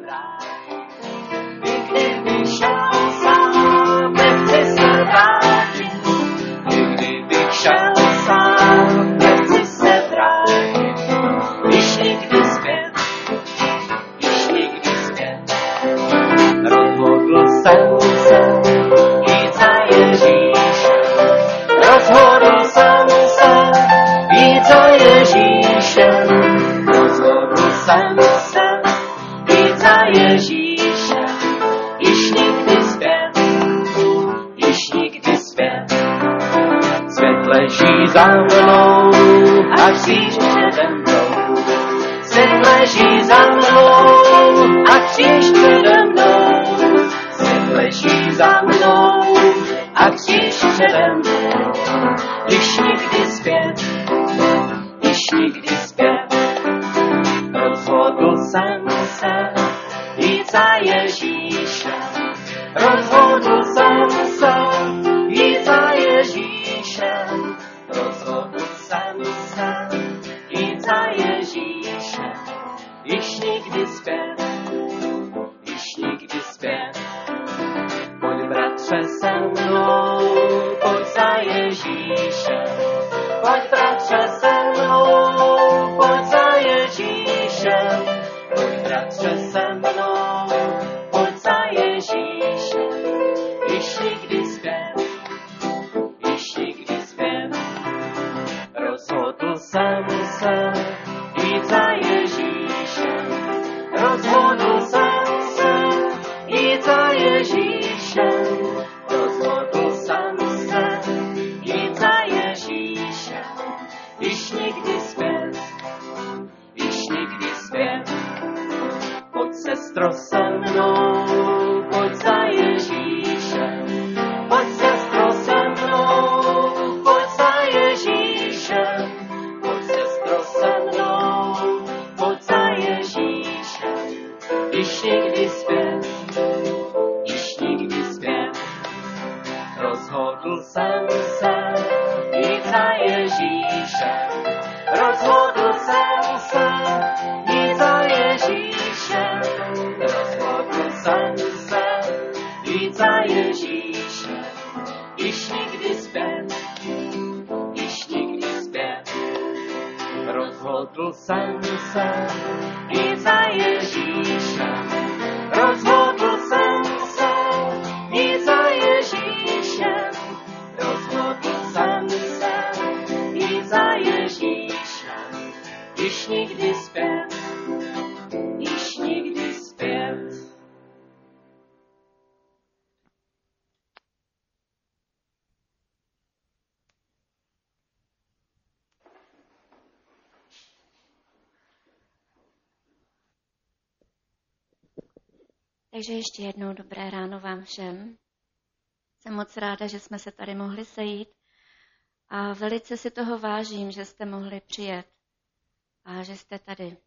vrátit. I kdybych šel sám, nechci se vrátit. I kdybych šel sám, nechci se vrátit. Již nikdy zpět, již nikdy zpět. Rozhodl jsem se jít za Ježíšem. Rozhodl jsem se jít za Ježíšem. Rozhodl jsem se jít za Ježíšem. Již nikdy zpět, již nikdy zpět. Svět leží za mnou a kříž přede mnou. Svět leží za mnou a kříž přede mnou. Svět leží za mnou a kříž přede mnou. Již nikdy zpět, již nikdy zpět. Rozhodl jsem se jít za Ježíšem. Rozhodl jsem se jít za Ježíšem. Rozhodl jsem se jít za Ježíšem. Již nikdy zpět, již nikdy zpět. Pojď bratře se mnou, pojď za Ježíšem. Pojď bratře se mnou, pojď za Ježíšem. Pojď bratře se mnou, pojď za Ježíšem. Již nikdy zpět, již nikdy zpět. Rozhodl jsem se jít za Ježíšem. Rozhodl jsem se jít za Ježíšem. Rozhodl jsem se jít za Ježíšem. Již nikdy zpět, již nikdy zpět. Pojď sestro se mnou, pojď za Ježíšem. Pojď sestro se mnou, pojď za Ježíšem. Pojď sestro se mnou, pojď za Ježíšem. Již nikdy zpět, již nikdy zpět. Rozhodl jsem se jít za Ježíšem. Rozhodl jsem se jít za Ježíšem. Rozhodl jsem se jít za Ježíšem. Již nikdy zpět, již nikdy zpět. Rozhodl jsem se jít za Ježíšem. Rozhodl jsem se jít za Ježíšem. Rozhodl jsem se jít za Ježíšem. Již nikdy zpět, již nikdy zpět. Takže ještě jednou dobré ráno vám všem. Jsem moc ráda, že jsme se tady mohli sejít a velice si toho vážím, že jste mohli přijet a že jste tady.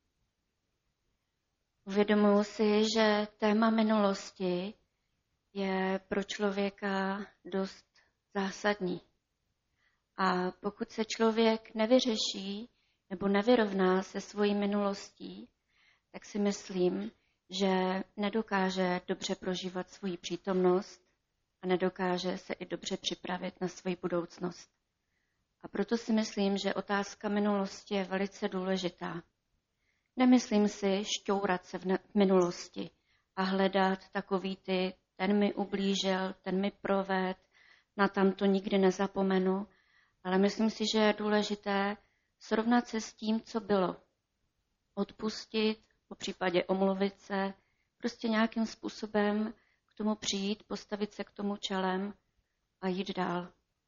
Uvědomuji si, že téma minulosti je pro člověka dost zásadní. A pokud se člověk nevyřeší nebo nevyrovná se svojí minulostí, tak si myslím, že nedokáže dobře prožívat svoji přítomnost a nedokáže se i dobře připravit na svoji budoucnost. A proto si myslím, že otázka minulosti je velice důležitá. Nemyslím si šťourat se v minulosti a hledat takový ten mi ublížil, ten mi proved, na tamto nikdy nezapomenu, ale myslím si, že je důležité srovnat se s tím, co bylo. Odpustit, popřípadě omluvit se, prostě nějakým způsobem k tomu přijít, postavit se k tomu čelem a jít dál.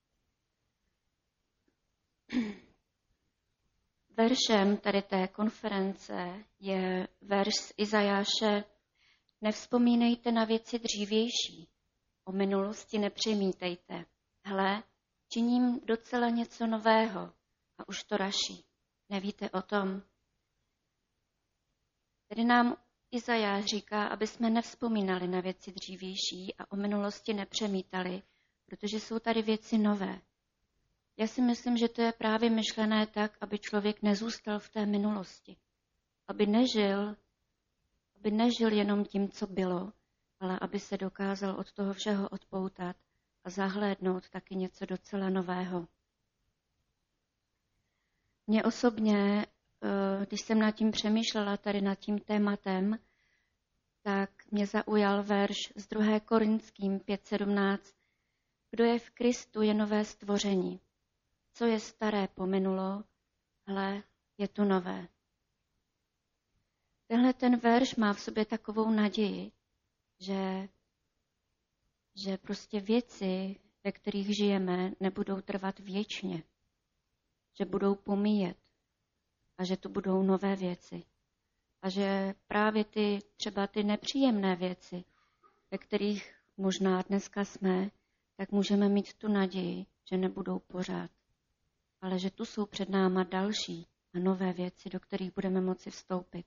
Veršem tady té konference je verš z Izajáše: Nevzpomínejte na věci dřívější, o minulosti nepřemítejte. Hle, činím docela něco nového a už to raší. Nevíte o tom? Tedy nám Izajáš říká, aby jsme nevzpomínali na věci dřívější a o minulosti nepřemítali, protože jsou tady věci nové. Já si myslím, že to je právě myšlené tak, aby člověk nezůstal v té minulosti. Aby aby nežil jenom tím, co bylo, ale aby se dokázal od toho všeho odpoutat a zahlédnout taky něco docela nového. Mně osobně, když jsem nad tím přemýšlela, tady nad tím tématem, tak mě zaujal verš z 2. Korinským 5:17. Kdo je v Kristu, je nové stvoření. Co je staré, pominulo, hle, je tu nové. Tenhle ten verš má v sobě takovou naději, že prostě věci, ve kterých žijeme, nebudou trvat věčně, že budou pomíjet a že tu budou nové věci. A že právě třeba ty nepříjemné věci, ve kterých možná dneska jsme, tak můžeme mít tu naději, že nebudou pořád. Ale že tu jsou před náma další a nové věci, do kterých budeme moci vstoupit.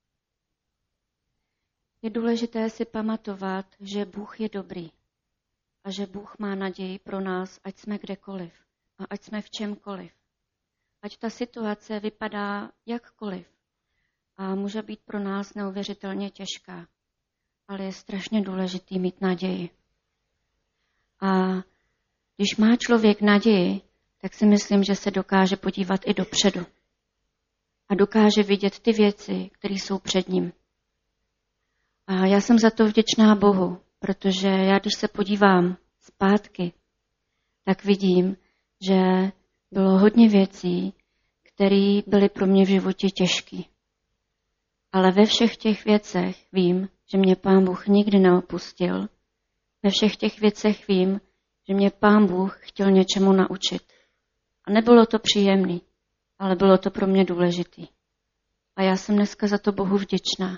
Je důležité si pamatovat, že Bůh je dobrý a že Bůh má naději pro nás, ať jsme kdekoliv a ať jsme v čemkoliv. Ať ta situace vypadá jakkoliv a může být pro nás neuvěřitelně těžká, ale je strašně důležitý mít naději. A když má člověk naději, tak si myslím, že se dokáže podívat i dopředu a dokáže vidět ty věci, které jsou před ním. A já jsem za to vděčná Bohu, protože já, když se podívám zpátky, tak vidím, že bylo hodně věcí, které byly pro mě v životě těžké. Ale ve všech těch věcech vím, že mě Pán Bůh nikdy neopustil. Ve všech těch věcech vím, že mě Pán Bůh chtěl něčemu naučit. A nebylo to příjemný, ale bylo to pro mě důležitý. A já jsem dneska za to Bohu vděčná.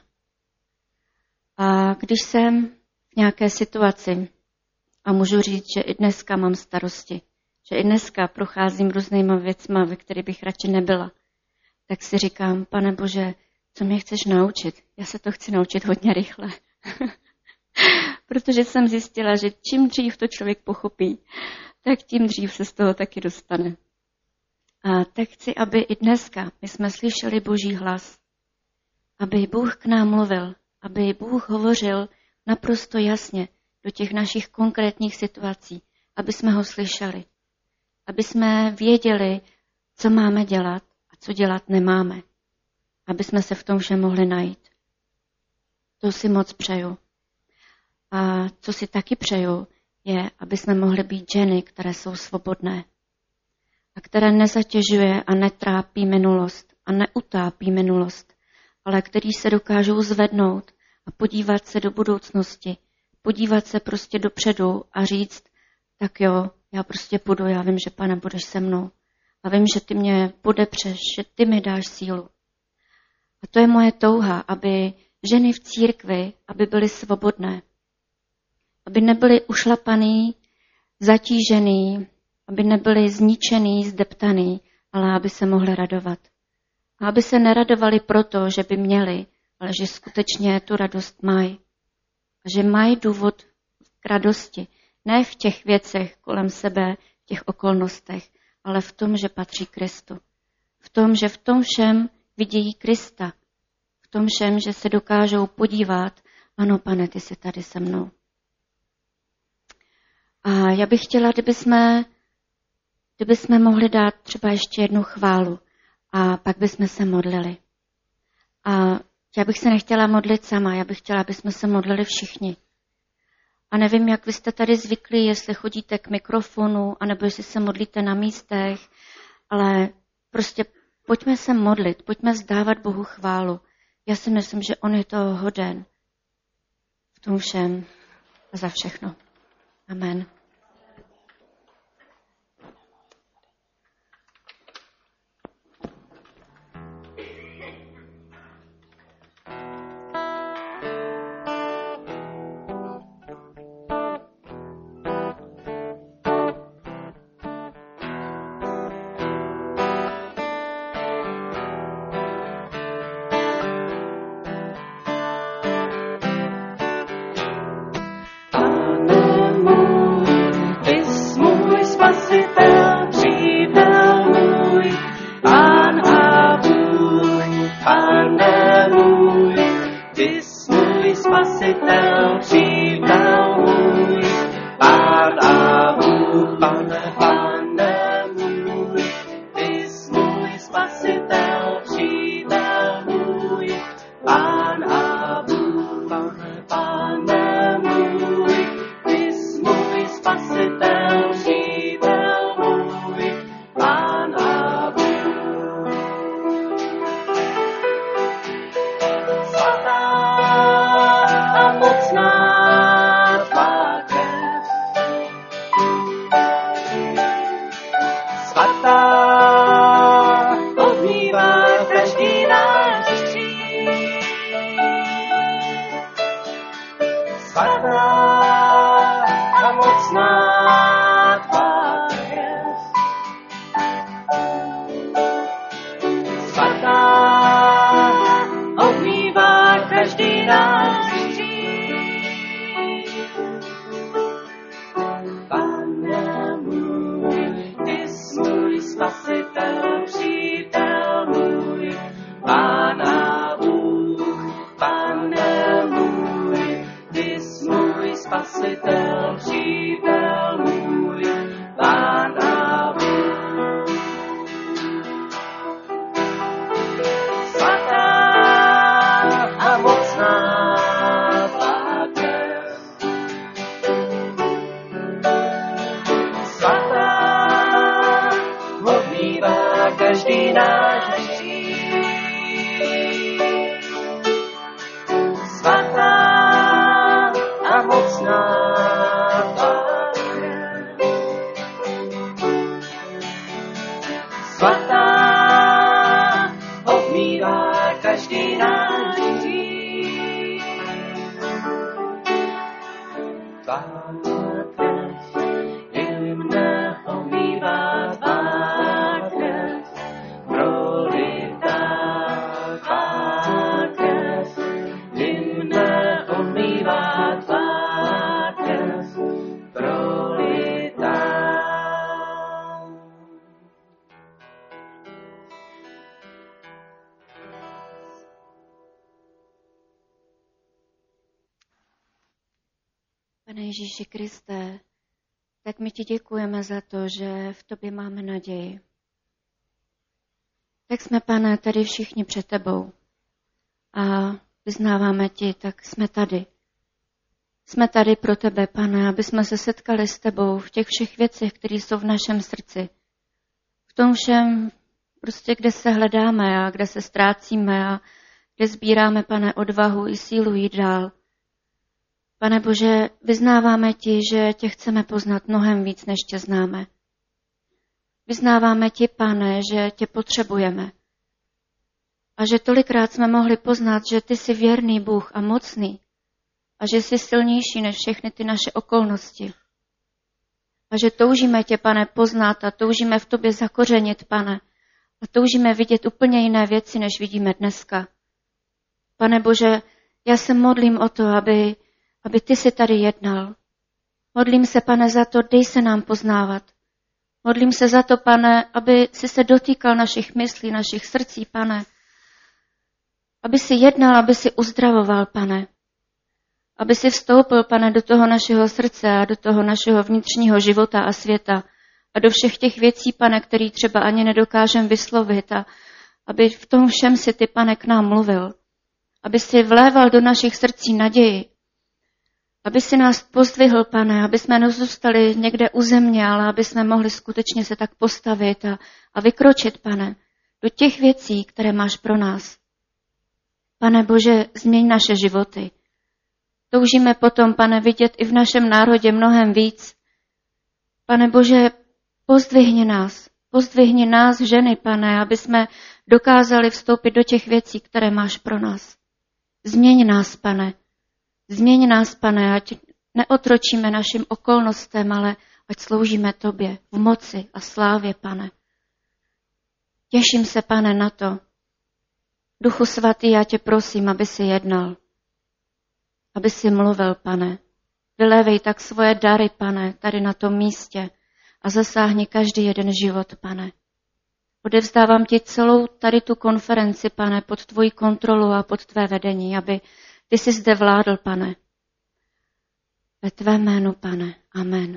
A když jsem v nějaké situaci a můžu říct, že i dneska mám starosti, že i dneska procházím různýma věcma, ve kterých bych radši nebyla, tak si říkám, Pane Bože, co mě chceš naučit? Já se to chci naučit hodně rychle. Protože jsem zjistila, že čím dřív to člověk pochopí, tak tím dřív se z toho taky dostane. A tak chci, aby i dneska my jsme slyšeli Boží hlas, aby Bůh k nám mluvil, aby Bůh hovořil naprosto jasně do těch našich konkrétních situací, aby jsme ho slyšeli, aby jsme věděli, co máme dělat a co dělat nemáme, aby jsme se v tom všem mohli najít. To si moc přeju. A co si taky přeju, je, aby jsme mohli být ženy, které jsou svobodné a které nezatěžuje a netrápí minulost a neutápí minulost, ale který se dokážou zvednout a podívat se do budoucnosti, podívat se prostě dopředu a říct, tak jo, já prostě půjdu, já vím, že Pane, budeš se mnou a vím, že ty mě podepřeš, že ty mi dáš sílu. A to je moje touha, aby ženy v církvi, aby byly svobodné, aby nebyly ušlapaný, zatížený, aby nebyly zničený, zdeptaný, ale aby se mohly radovat. A aby se neradovali proto, že by měli, ale že skutečně tu radost mají. A že mají důvod k radosti. Ne v těch věcech kolem sebe, v těch okolnostech, ale v tom, že patří Kristu. V tom, že v tom všem vidějí Krista. V tom všem, že se dokážou podívat, ano, Pane, ty jsi tady se mnou. A já bych chtěla, kdybychom mohli dát třeba ještě jednu chválu a pak bychom se modlili. A já bych se nechtěla modlit sama, já bych chtěla, aby jsme se modlili všichni. A nevím, jak vy jste tady zvyklí, jestli chodíte k mikrofonu, anebo jestli se modlíte na místech, ale prostě pojďme se modlit, pojďme vzdávat Bohu chválu. Já si myslím, že on je toho hoden v tom všem a za všechno. Amen. Pane můj, Spasitel, přítel můj, Pán a Bůh, Pane můj, ty jsi můj Spasitel, přítel můj, Pán a Bůh, Pane můj, ty jsi můj Spasitel, přítel můj, Pán a Bůh. Svatá a mocná tvá krev, svatá odmývá každý náš hřích. Svatá a mocná tvá krev, svatá odmývá každý náš hřích. Pane můj, ty jsi můj Spasitel, přítel můj, Pán a Bůh, Pane můj, ty jsi můj Spasitel, přítel můj, Pán a Bůh. Svatá a mocná tvá krev, svatá odmývá každý náš hřích. Svatá a mocná tvá krev, svatá odmývá každý náš hřích. Tvá krev i mne omývá, tvá krev prolitá, tvá krev i mne omývá, tvá krev prolitá. Pane Ježíši Kriste, tak my ti děkujeme za to, že v tobě máme naději. Tak jsme, Pane, tady všichni před tebou a vyznáváme ti, tak jsme tady. Jsme tady pro tebe, Pane, aby jsme se setkali s tebou v těch všech věcech, které jsou v našem srdci. V tom všem, prostě kde se hledáme a kde se ztrácíme a kde sbíráme, Pane, odvahu i sílu jít dál. Pane Bože, vyznáváme ti, že tě chceme poznat mnohem víc, než tě známe. Vyznáváme ti, Pane, že tě potřebujeme. A že tolikrát jsme mohli poznat, že ty jsi věrný Bůh a mocný. A že jsi silnější než všechny ty naše okolnosti. A že toužíme tě, Pane, poznat a toužíme v tobě zakořenit, Pane. A toužíme vidět úplně jiné věci, než vidíme dneska. Pane Bože, já se modlím o to, aby ty si tady jednal. Modlím se, Pane, za to, dej se nám poznávat. Modlím se za to, Pane, aby si se dotýkal našich myslí, našich srdcí, Pane. Aby si jednal, aby si uzdravoval, Pane. Aby si vstoupil, Pane, do toho našeho srdce a do toho našeho vnitřního života a světa a do všech těch věcí, Pane, který třeba ani nedokážem vyslovit a aby v tom všem si ty, Pane, k nám mluvil. Aby si vléval do našich srdcí naději. Aby si nás pozdvihl, Pane, aby jsme nezůstali někde u země, ale aby jsme mohli skutečně se tak postavit a vykročit, Pane, do těch věcí, které máš pro nás. Pane Bože, změň naše životy. Toužíme potom, Pane, vidět i v našem národě mnohem víc. Pane Bože, pozdvihni nás, ženy, Pane, aby jsme dokázali vstoupit do těch věcí, které máš pro nás. Změň nás, Pane. Změň nás, Pane, ať neotročíme našim okolnostem, ale ať sloužíme tobě v moci a slávě, Pane. Těším se, Pane, na to. Duchu svatý, já tě prosím, aby si jednal. Aby si mluvil, Pane. Vylévej tak svoje dary, Pane, tady na tom místě a zasáhni každý jeden život, Pane. Odevzdávám ti celou tady tu konferenci, Pane, pod tvoji kontrolu a pod tvé vedení, aby Ty jsi zde vládl, Pane. Ve tvé jménu, Pane. Amen.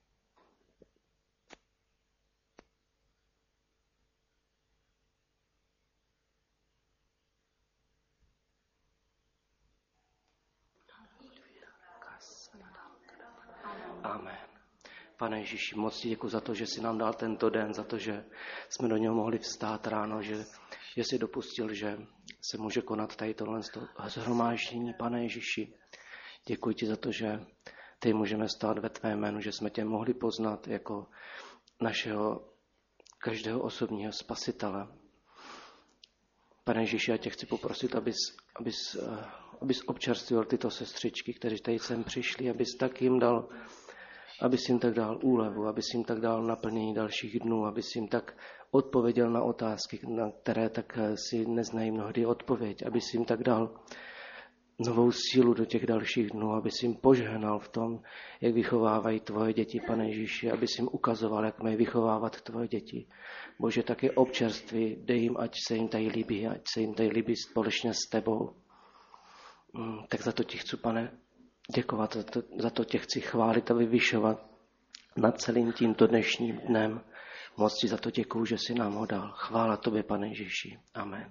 Amen. Pane Ježíši, moc ti děkuji za to, že jsi nám dal tento den, za to, že jsme do něho mohli vstát ráno, že jsi dopustil, že se může konat tady tohle shromáždění. Pane Ježíši, děkuji ti za to, že ty můžeme stát ve tvé jménu, že jsme tě mohli poznat jako našeho každého osobního spasitele. Pane Ježíši, já tě chci poprosit, abys občerstvil tyto sestřičky, kteří tady sem přišli, abys jim tak dal úlevu, abys jim tak dal naplnění dalších dnů, abys jim tak odpověděl na otázky, na které tak si neznají mnohdy odpověď, abys jim tak dal novou sílu do těch dalších dnů, abys jim požehnal v tom, jak vychovávají tvoje děti, Pane Ježíši, abys jim ukazoval, jak mají vychovávat tvoje děti. Bože, také občerství, dej jim, ať se jim tady líbí společně s tebou. Tak za to ti chci, Pane, děkovat, za to tě chci chválit a vyvyšovat nad celým tímto dnešním dnem. Moc ti za to děkuju, že jsi nám ho dal. Chvála tobě, Pane Ježíši. Amen.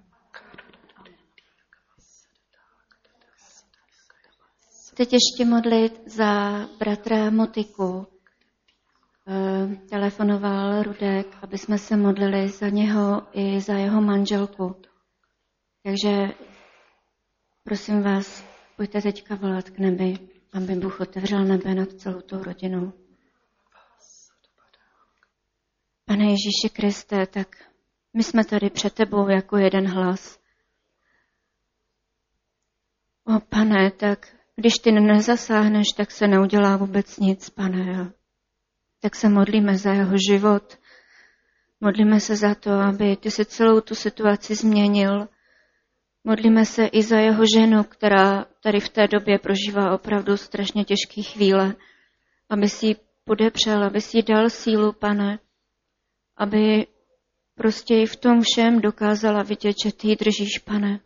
Teď ještě modlit za bratra Motiku. Telefonoval Rudek, aby jsme se modlili za něho i za jeho manželku. Takže prosím vás, pojďte teďka volat k nebi, aby Bůh otevřel nebe nad celou tou rodinou. Pane Ježíši Kriste, tak my jsme tady před tebou jako jeden hlas. O Pane, tak když ty nezasáhneš, tak se neudělá vůbec nic, Pane. Tak se modlíme za jeho život. Modlíme se za to, aby ty si celou tu situaci změnil. Modlíme se i za jeho ženu, která tady v té době prožívá opravdu strašně těžké chvíle. Aby si ji podepřel, aby si jí dal sílu, Pane. Aby prostě i v tom všem dokázala vidět, že ty ji držíš, Pane.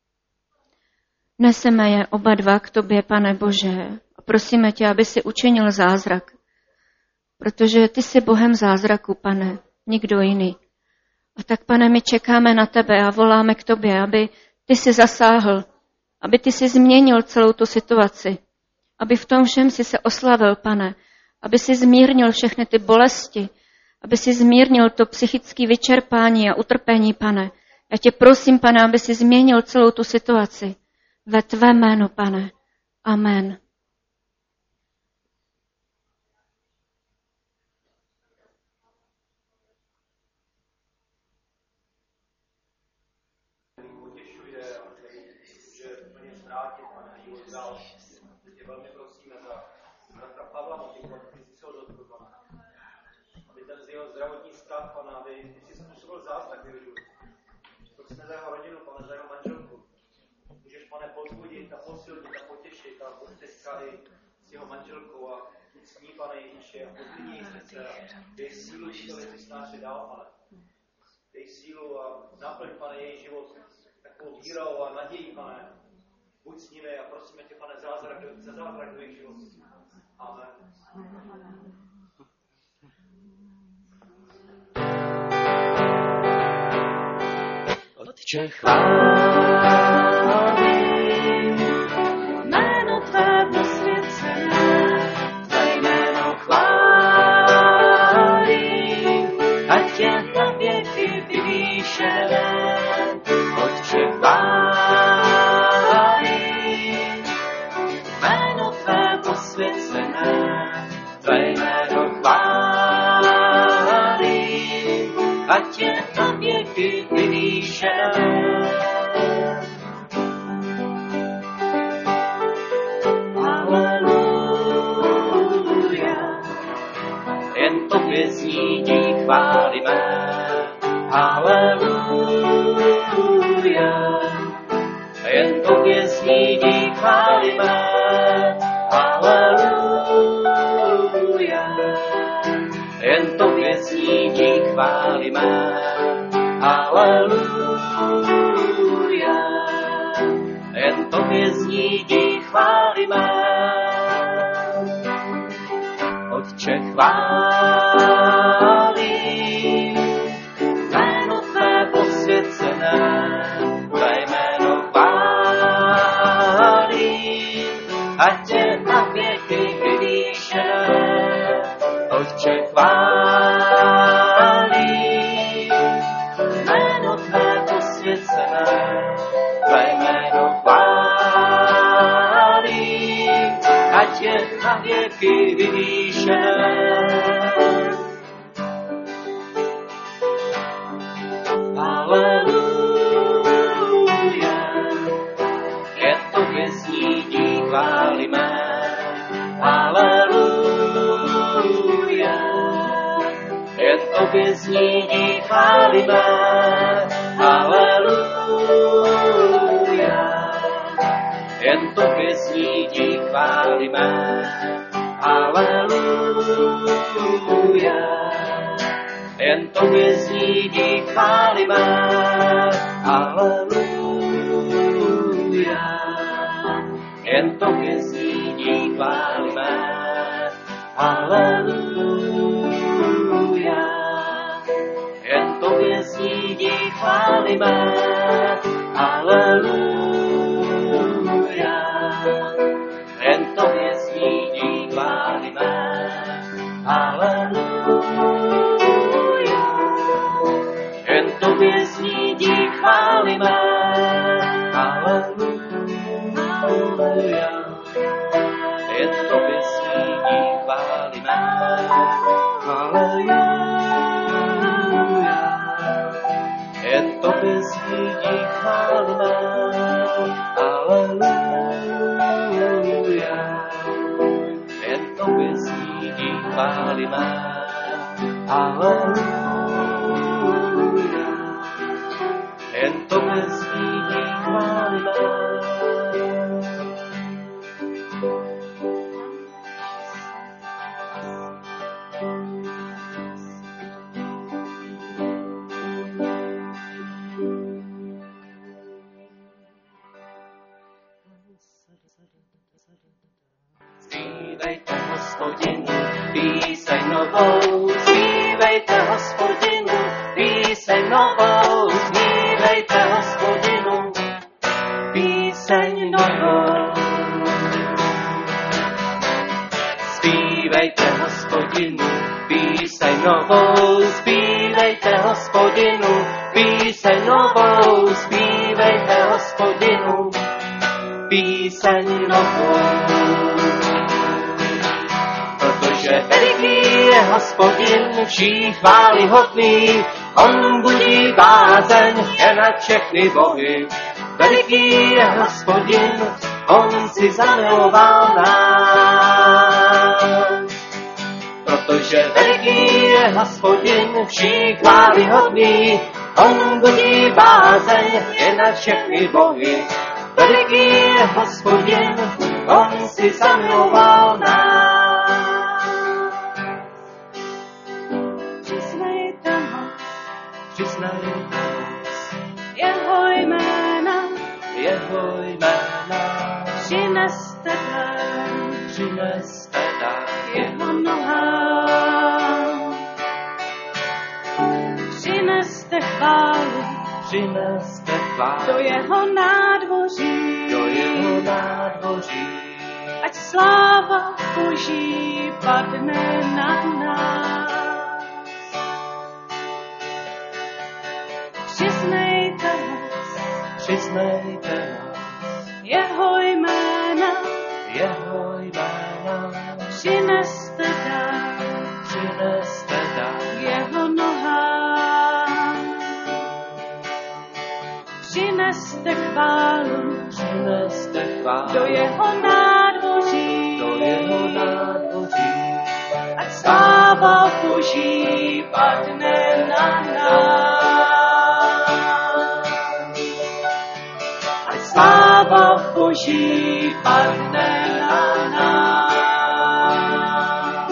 Neseme je oba dva k tobě, Pane Bože, a prosíme tě, aby si učinil zázrak. Protože ty jsi Bohem zázraku, Pane, nikdo jiný. A tak, Pane, my čekáme na tebe a voláme k tobě, aby ty jsi zasáhl, aby ty jsi změnil celou tu situaci, aby v tom všem si se oslavil, Pane, aby si zmírnil všechny ty bolesti, aby si zmírnil to psychické vyčerpání a utrpení, Pane. Já tě prosím, Pane, aby si změnil celou tu situaci. Ve tvé jménu, Pane. Amen. Zdravotní stav, Pane, aby si způsobil zázrak v jeho životě. Prosíme za jeho rodinu, Pane, za jeho manželku. Můžeš, Pane, pozbudit a posilnit a potěšit a poteskat i s jeho manželkou a s ní, Pane Ježíši, a pozbudí její srdce a dej sílu, který ty snáře dal, Pane. Dej sílu a naplň, Pane, její život takovou vírou a nadějí, Pane. Buď s nimi a prosíme tě, Pane, za zázrak do jejich životů. Amen. Otče, chválím jméno tvé posvěcené, tvé jméno chválím, ať je na věky vyvýšené. Otče, chválím jméno tvé posvěcené, tvé jméno chválím, ať je na věky vyvýšené. Haleluja, jen tobě zní dík chvály mé. Haleluja, jen tobě zní dík chvály mé. Haleluja, jen tobě zní dík chvály mé. Haleluja, jen tobě zní zní chválíme. Otče, chválím jméno tvé posvěcené, tvé jméno chválím, ať je na věky vyvýšené. Otče, chválím jméno tvé posvěcené, tvé jméno chválím, ať je na věky vyvýšené. Haleluja, je tobě zní dík chválíme. Haleluja, je tobě zní dík chválíme. Haleluja, jen tobě zní dík chválíme. Haleluja, jen tobě zní dík chválíme. Haleluja, jen tobě zní dík chválíme. Haleluja, jen tobě zní dík chválíme. Haleluja, jen tobě zní dík chválíme. Haleluja, jen tobě zní dík chválíme. Haleluja, jen tobě zní dík chválíme. Haleluja, jen tobě zní dík chválíme. Haleluja, jen tobě zní dík chválíme. Haleluja, jen tobě zní dík chválíme. Zpívejte Hospodinu píseň novou, zpívejte Hospodinu píseň novou, zpívejte Hospodinu píseň novou. Zpívejte Hospodinu píseň novou, zpívejte Hospodinu píseň novou, zpívejte Hospodinu píseň novou. Protože veliký je Hospodin, vší chvály hodný, on budí bázeň je na všechny bohy. Veliký je Hospodin, on si zamiloval nás. Protože veliký je Hospodin, vší chvály hodný, on budí bázeň je na všechny bohy. Veliký je Hospodin, on si zamiloval nás. Přiznejte moc Jeho jména, jména, přineste dar přineste dar jeho nohám. Přineste chválu přineste chválu do jeho nádvoří, ať sláva Boží padne na nás. Přiznejte jeho jména, přineste dar jeho nohám. Přineste chválu do jeho nádvoří, ať sláva Boží padne na nás. Ať sláva Boží padne na nás.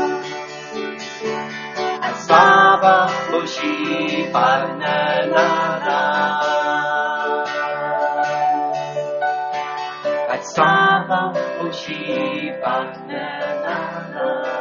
Ať sláva Boží padne na nás. sláva Boží padne na nás.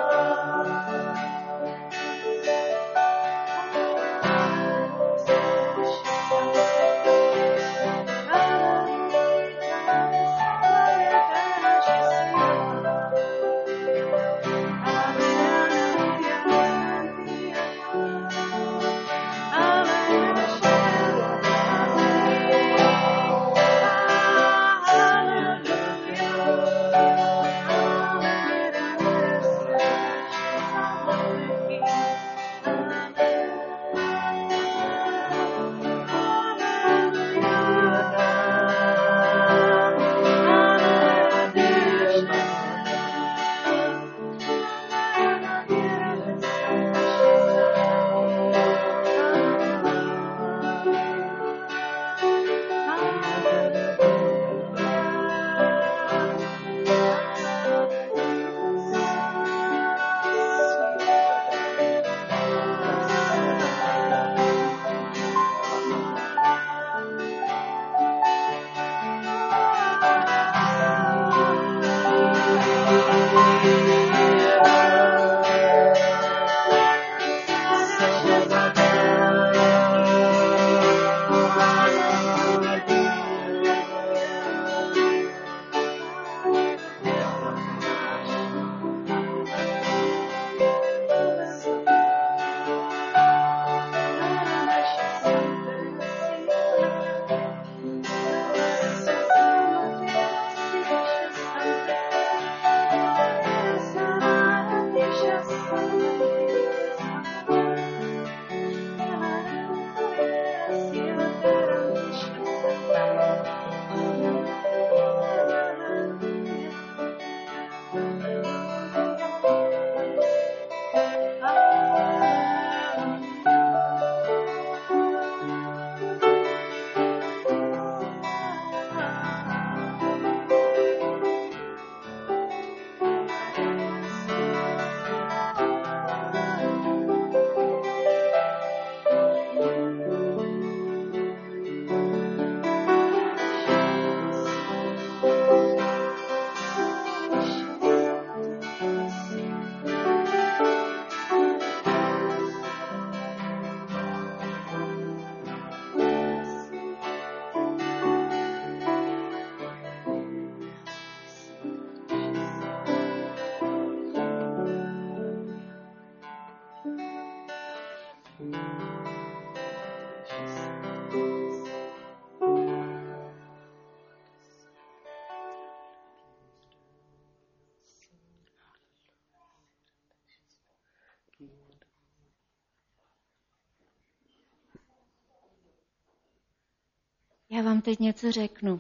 Já vám teď něco řeknu.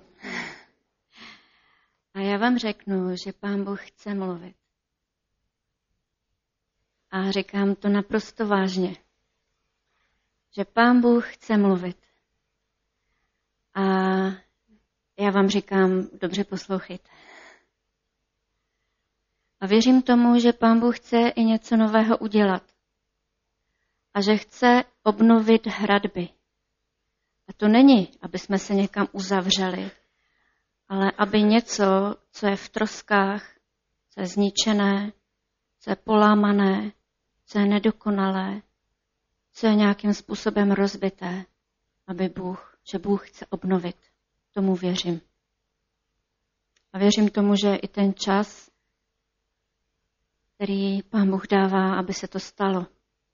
A já vám řeknu, že Pán Bůh chce mluvit. A říkám to naprosto vážně. Že Pán Bůh chce mluvit. A já vám říkám, dobře poslouchejte. A věřím tomu, že Pán Bůh chce i něco nového udělat. A že chce obnovit hradby. A to není, aby jsme se někam uzavřeli, ale aby něco, co je v troskách, co je zničené, co je polámané, co je nedokonalé, co je nějakým způsobem rozbité, že Bůh chce obnovit. Tomu věřím. A věřím tomu, že i ten čas, který Pán Bůh dává, aby se to stalo.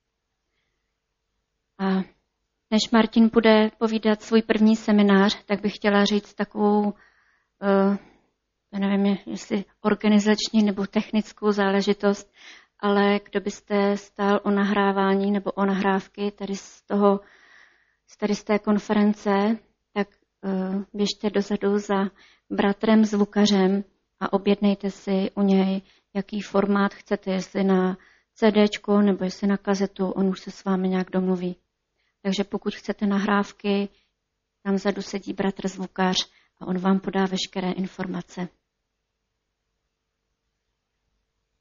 A než Martin bude povídat svůj první seminář, tak bych chtěla říct takovou, nevím, jestli organizační nebo technickou záležitost, ale kdo byste stál o nahrávání nebo o nahrávky tady z té konference, tak běžte dozadu za bratrem zvukařem a objednejte si u něj, jaký formát chcete, jestli na CDčko nebo jestli na kazetu, on už se s vámi nějak domluví. Takže pokud chcete nahrávky, tam vzadu sedí bratr zvukař a on vám podá veškeré informace.